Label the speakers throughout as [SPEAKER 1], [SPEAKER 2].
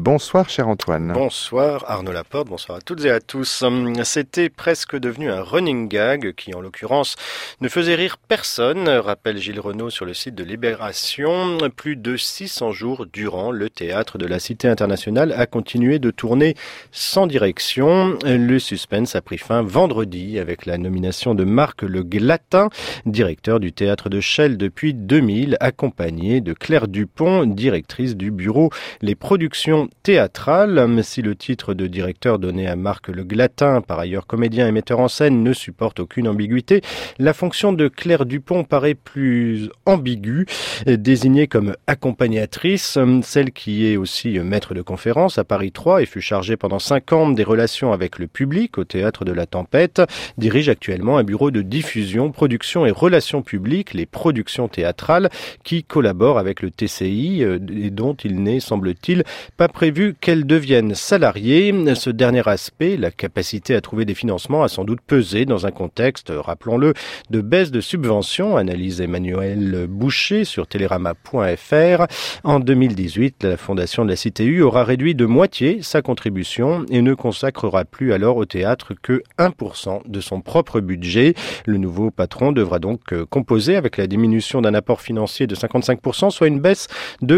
[SPEAKER 1] Bonsoir cher Antoine.
[SPEAKER 2] Bonsoir Arnaud Laporte, bonsoir à toutes et à tous. C'était presque devenu un running gag qui en l'occurrence ne faisait rire personne, rappelle Gilles Renaud sur le site de Libération. Plus de 600 jours durant, le théâtre de la Cité internationale a continué de tourner sans direction. Le suspense a pris fin vendredi avec la nomination de Marc Le Glatin, directeur du théâtre de Chelles depuis 2000, accompagné de Claire Dupont, directrice du bureau Les Productions théâtrales. Si le titre de directeur donné à Marc Le Glatin, par ailleurs comédien et metteur en scène, ne supporte aucune ambiguïté, la fonction de Claire Dupont paraît plus ambiguë. Désignée comme accompagnatrice, celle qui est aussi maître de conférence à Paris 3 et fut chargée pendant 5 ans des relations avec le public au Théâtre de la Tempête, dirige actuellement un bureau de diffusion, production et relations publiques, les productions théâtrales, qui collabore avec le TCI et dont il n'est, semble-t-il, pas prévu qu'elle devienne salariée. Ce dernier aspect, la capacité à trouver des financements, a sans doute pesé dans un contexte, rappelons-le, de baisse de subventions, analyse Emmanuel Boucher sur Télérama.fr. En 2018, la Fondation de la CTU aura réduit de moitié sa contribution et ne consacrera plus alors au théâtre que 1% de son propre budget. Le nouveau patron devra donc composer avec la diminution d'un apport financier de 55%, soit une baisse de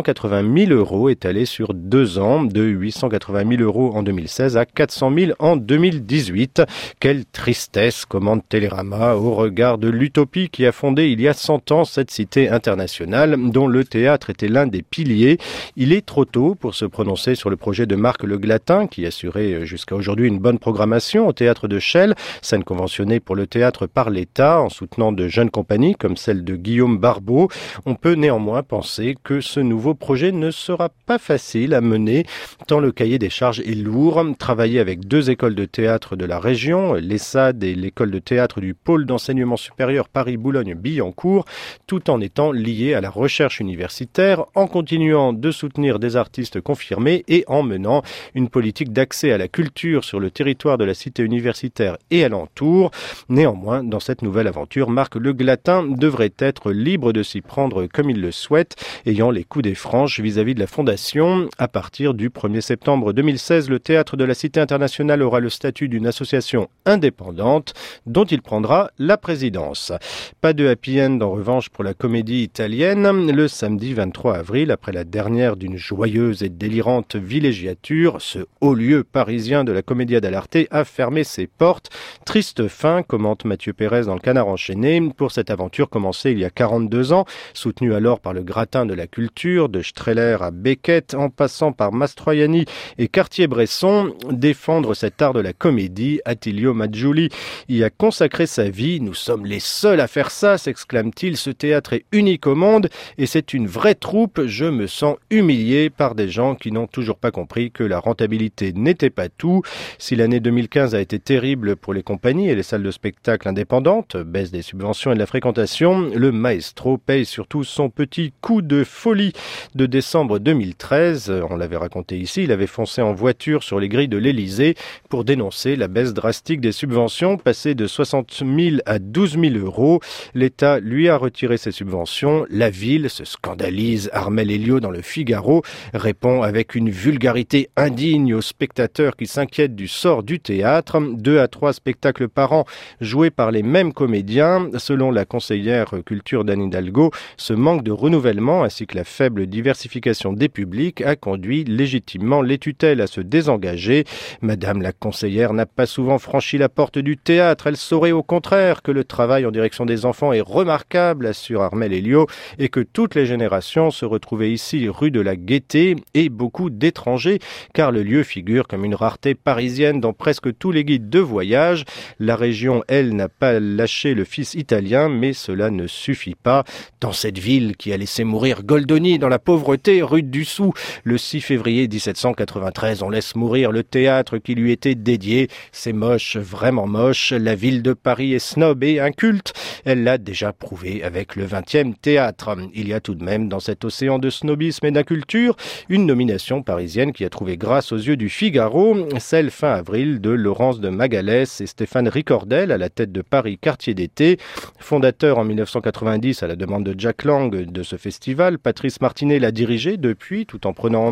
[SPEAKER 2] 480 000 euros étalée sur 2 ans, de 880 000 euros en 2016 à 400 000 en 2018. Quelle tristesse, commande Télérama, au regard de l'utopie qui a fondé il y a 100 ans cette cité internationale dont le théâtre était l'un des piliers. Il est trop tôt pour se prononcer sur le projet de Marc Le Glatin qui assurait jusqu'à aujourd'hui une bonne programmation au théâtre de Chelles, scène conventionnée pour le théâtre par l'État en soutenant de jeunes compagnies comme celle de Guillaume Barbeau. On peut néanmoins penser que ce nouveau projet ne sera pas facile à mener tant le cahier des charges est lourd. Travailler avec 2 écoles de théâtre de la région, l'ESSAD et l'école de théâtre du pôle d'enseignement supérieur Paris-Boulogne-Billancourt, tout en étant lié à la recherche universitaire, en continuant de soutenir des artistes confirmés et en menant une politique d'accès à la culture sur le territoire de la cité universitaire et alentour. Néanmoins, dans cette nouvelle aventure, Marc Le Glatin devrait être libre de s'y prendre comme il le souhaite, ayant les coups des franches vis-à-vis de la Fondation. À partir du 1er septembre 2016, le Théâtre de la Cité internationale aura le statut d'une association indépendante dont il prendra la présidence. Pas de happy end en revanche pour la comédie italienne. Le samedi 23 avril, après la dernière d'une joyeuse et délirante villégiature, ce haut lieu parisien de la Commedia dell'arte a fermé ses portes. Triste fin, commente Mathieu Pérez dans le Canard enchaîné, pour cette aventure commencée il y a 42 ans, soutenue alors par le gratin de la culture, de Strehler à Beckett, en passant par Mastroianni et Cartier-Bresson. Défendre cet art de la comédie, Attilio Maggiuli y a consacré sa vie. Nous sommes les seuls à faire ça, s'exclame-t-il. Ce théâtre est unique au monde et c'est une vraie troupe. Je me sens humilié par des gens qui n'ont toujours pas compris que la rentabilité n'était pas tout. Si l'année 2015 a été terrible pour les compagnies et les salles de spectacle indépendantes, baisse des subventions et de la fréquentation, le maestro paye surtout son petit coup de folie de décembre 2013. On l'avait raconté ici, il avait foncé en voiture sur les grilles de l'Élysée pour dénoncer la baisse drastique des subventions, passée de 60 000 à 12 000 euros. L'État lui a retiré ses subventions. La ville se scandalise. Armel Elio dans le Figaro répond avec une vulgarité indigne aux spectateurs qui s'inquiètent du sort du théâtre. 2 à 3 spectacles par an joués par les mêmes comédiens. Selon la conseillère culture d'Anne Hidalgo, ce manque de renouvellement ainsi que la faible diversification des publics a conduit légitimement les tutelles à se désengager. Madame la conseillère n'a pas souvent franchi la porte du théâtre. Elle saurait au contraire que le travail en direction des enfants est remarquable, assure Armel Elio, et que toutes les générations se retrouvaient ici rue de la Gaîté et beaucoup d'étrangers, car le lieu figure comme une rareté parisienne dans presque tous les guides de voyage. La région, elle, n'a pas lâché le fils italien, mais cela ne suffit pas. Dans cette ville qui a laissé mourir Goldoni dans la pauvreté, rue du Sou, le 6 février 1793, on laisse mourir le théâtre qui lui était dédié. C'est moche, vraiment moche. La ville de Paris est snob et inculte. Elle l'a déjà prouvé avec le 20e théâtre. Il y a tout de même dans cet océan de snobisme et d'inculture une nomination parisienne qui a trouvé grâce aux yeux du Figaro, celle fin avril de Laurence de Magalhães et Stéphane Ricordel à la tête de Paris Quartier d'été. Fondateur en 1990 à la demande de Jack Lang de ce festival, Patrice Martinet l'a dirigé depuis tout en prenant en main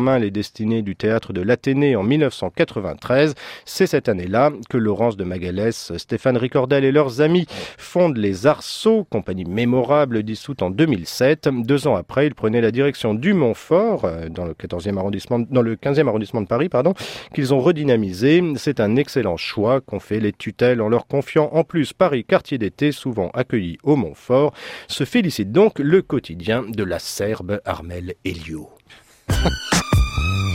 [SPEAKER 2] main les destinées du théâtre de l'Athénée en 1993. C'est cette année-là que Laurence de Magalhães, Stéphane Ricordel et leurs amis fondent les Arceaux, compagnie mémorable dissoute en 2007. 2 ans après, ils prenaient la direction du Montfort, dans le 15e arrondissement de Paris, qu'ils ont redynamisé. C'est un excellent choix qu'ont fait les tutelles en leur confiant en plus Paris, quartier d'été, souvent accueilli au Montfort. Se félicite donc le quotidien de la Serbe Armelle Elio.